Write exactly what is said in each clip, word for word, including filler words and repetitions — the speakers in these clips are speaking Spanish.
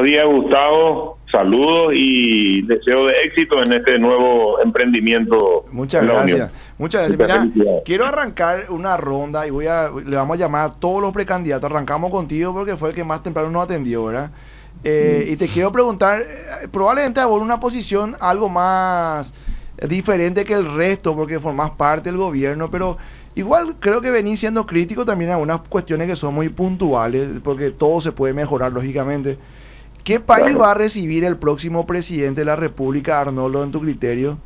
días, Gustavo. Saludos y deseo de éxito en este nuevo emprendimiento. Muchas gracias. Muchas gracias. Mira, quiero arrancar una ronda y voy a le vamos a llamar a todos los precandidatos. Arrancamos contigo porque fue el que más temprano nos atendió, ¿verdad? Eh, y te quiero preguntar, eh, probablemente a vos una posición algo más diferente que el resto porque formás parte del gobierno, pero igual creo que venís siendo crítico también a algunas cuestiones que son muy puntuales, porque todo se puede mejorar, lógicamente. ¿Qué país Claro. va a recibir el próximo presidente de la República, Arnoldo, en tu criterio?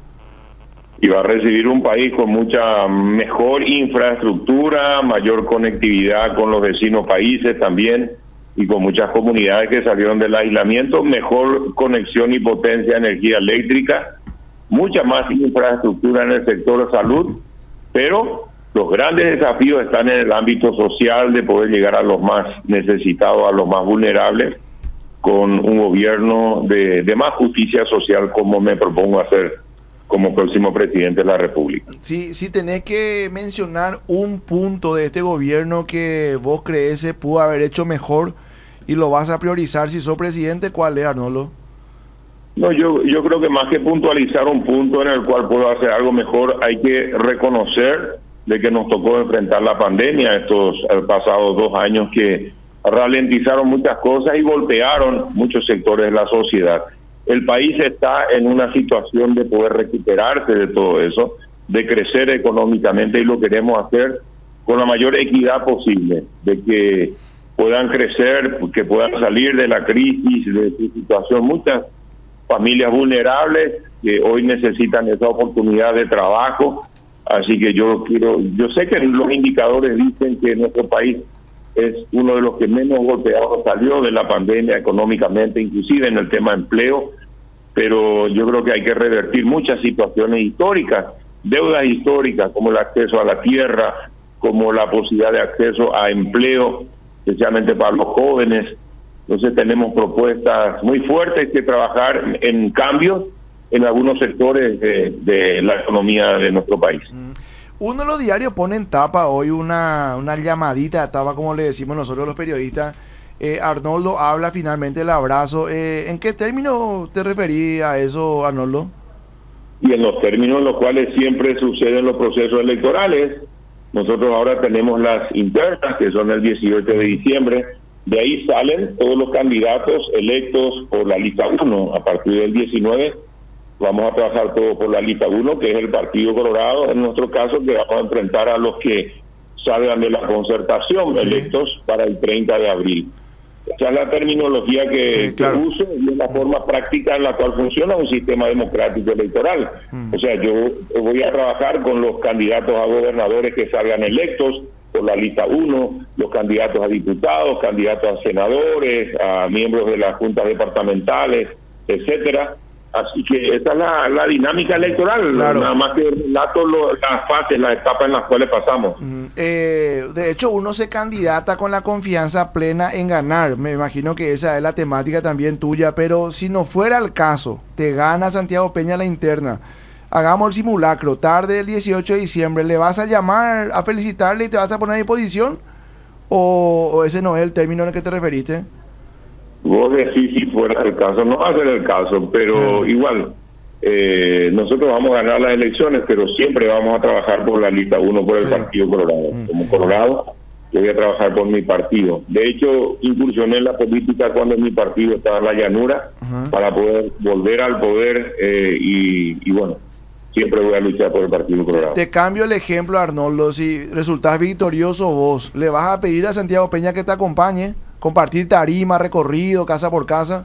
Y va a recibir un país con mucha mejor infraestructura, mayor conectividad con los vecinos países también, y con muchas comunidades que salieron del aislamiento, mejor conexión y potencia de energía eléctrica, mucha más infraestructura en el sector de salud, pero los grandes desafíos están en el ámbito social, de poder llegar a los más necesitados, a los más vulnerables, con un gobierno de, de más justicia social, como me propongo hacer como próximo presidente de la República. Si, si tenés que mencionar un punto de este gobierno que vos crees se pudo haber hecho mejor y lo vas a priorizar si sos presidente, ¿cuál es, Arnoldo? No, yo, yo creo que más que puntualizar un punto en el cual puedo hacer algo mejor, hay que reconocer de que nos tocó enfrentar la pandemia estos pasados dos años que ralentizaron muchas cosas y golpearon muchos sectores de la sociedad. El país está en una situación de poder recuperarse de todo eso, de crecer económicamente, y lo queremos hacer con la mayor equidad posible, de que puedan crecer, que puedan salir de la crisis, de su situación. Muchas familias vulnerables que hoy necesitan esa oportunidad de trabajo, así que yo quiero, yo sé que los indicadores dicen que nuestro país es uno de los que menos golpeados salió de la pandemia económicamente, inclusive en el tema de empleo, pero yo creo que hay que revertir muchas situaciones históricas, deudas históricas, como el acceso a la tierra, como la posibilidad de acceso a empleo, especialmente para los jóvenes. Entonces tenemos propuestas muy fuertes que trabajar en cambios en algunos sectores de, de la economía de nuestro país. Uno de los diarios pone en tapa hoy una, una llamadita de tapa, como le decimos nosotros los periodistas. Eh, Arnoldo habla finalmente del abrazo. Eh, ¿En qué términos te referís a eso, Arnoldo? Y en los términos en los cuales siempre suceden los procesos electorales. Nosotros ahora tenemos las internas, que son el dieciocho de diciembre. De ahí salen todos los candidatos electos por la lista uno. A partir del diecinueve vamos a trabajar todo por la lista uno, que es el Partido Colorado, en nuestro caso, que vamos a enfrentar a los que salgan de la concertación, sí, electos para el treinta de abril. Esa es la terminología que, sí, claro, que uso, y es la forma práctica en la cual funciona un sistema democrático electoral. Mm. O sea, yo voy a trabajar con los candidatos a gobernadores que salgan electos por la lista uno, los candidatos a diputados, candidatos a senadores, a miembros de las juntas departamentales, etcétera. Así que esa es la, la dinámica electoral, claro, nada más que relato lo, las fases, las etapas en las cuales pasamos. Mm, eh, de hecho, uno se candidata con la confianza plena en ganar. Me imagino que esa es la temática también tuya, pero si no fuera el caso, te gana Santiago Peña la interna, hagamos el simulacro, tarde del dieciocho de diciembre, ¿le vas a llamar a felicitarle y te vas a poner a disposición? ¿O, o ese no es el término al que te referiste? Vos decís si fuera el caso, no va a ser el caso, pero uh-huh. igual, eh, nosotros vamos a ganar las elecciones, pero siempre vamos a trabajar por la lista uno, por el sí. Partido Colorado. Uh-huh. Como Colorado, yo voy a trabajar por mi partido. De hecho, incursioné en la política cuando mi partido estaba en la llanura, uh-huh. para poder volver al poder, eh, y, y bueno, siempre voy a luchar por el Partido Colorado. Te, te cambio el ejemplo, Arnoldo. Si resultás victorioso vos, ¿le vas a pedir a Santiago Peña que te acompañe? ¿Compartir tarima, recorrido, casa por casa?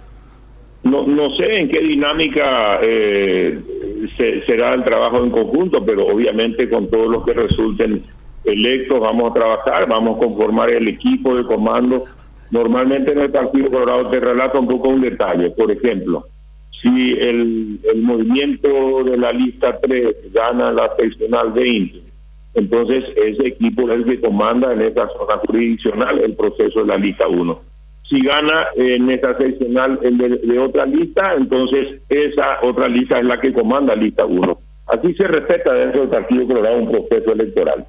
No, no sé en qué dinámica eh, se, será el trabajo en conjunto, pero obviamente con todos los que resulten electos vamos a trabajar, vamos a conformar el equipo de comando. Normalmente en el Partido Colorado te relato un poco un detalle. Por ejemplo, si el, el movimiento de la lista tres gana la seccional veinte, entonces ese equipo es el que comanda en esa zona jurisdiccional el proceso de la lista uno. Si gana en esa seccional el de, de otra lista, entonces esa otra lista es la que comanda lista uno. Así se respeta dentro del Partido Colorado un proceso electoral.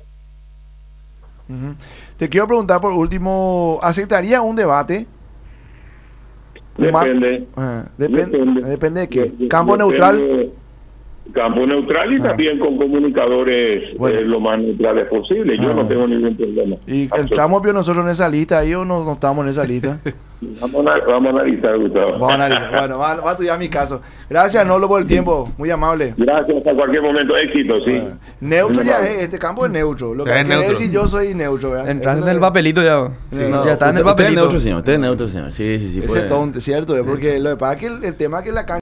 Uh-huh. Te quiero preguntar por último, ¿aceptaría un debate? Depende. Ah, depende, depende. Depende de qué. Depende. Campo neutral. Campo neutral y ah. también con comunicadores bueno. eh, lo más neutrales posible. Yo ah. no tengo ningún problema. ¿Y entramos bien nosotros en esa lista ahí o no, no estamos en esa lista? Vamos a, vamos a analizar, Gustavo. Vamos a analizar. Bueno, va, va a estudiar mi caso. Gracias, Nolo, por el tiempo. Muy amable. Gracias, hasta cualquier momento. Éxito, sí. Bueno. Neutro ya es, este campo es neutro. Lo que hay que decir yo soy neutro, ¿verdad? Entras en el papelito ya. Sí, no, ya está en el papelito. Usted es neutro, señor. Usted es neutro, señor. Sí, sí, sí. Ese es tonto, cierto, porque lo que pasa es que el, el tema es que la cancha